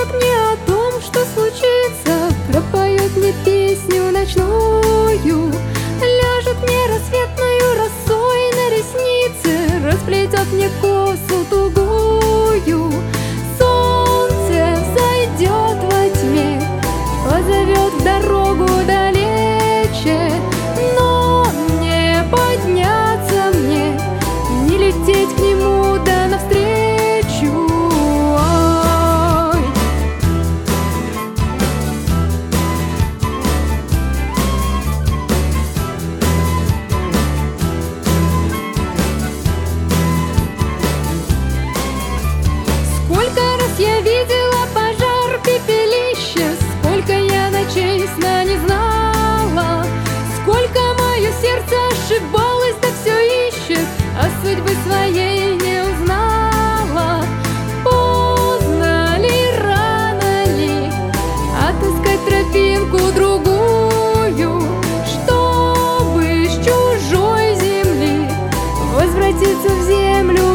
Расскажет мне о том, что случится, пропоет мне песню ночную, ляжет мне рассветною росой на ресницы, расплетет мне косу тугую. Солнце зайдет во тьме, позовет в дорогу далече, но не подняться мне, не лететь к нему да навстречу. Ой. Сколько раз я видела пожар, пепелище, сколько я ночей сна не знала, сколько мое сердце ошибалось, да все ищет, а судьбы своей не узнала. Поздно ли, рано ли отыскать тропинку другую, чтобы с чужой земли возвратиться в землю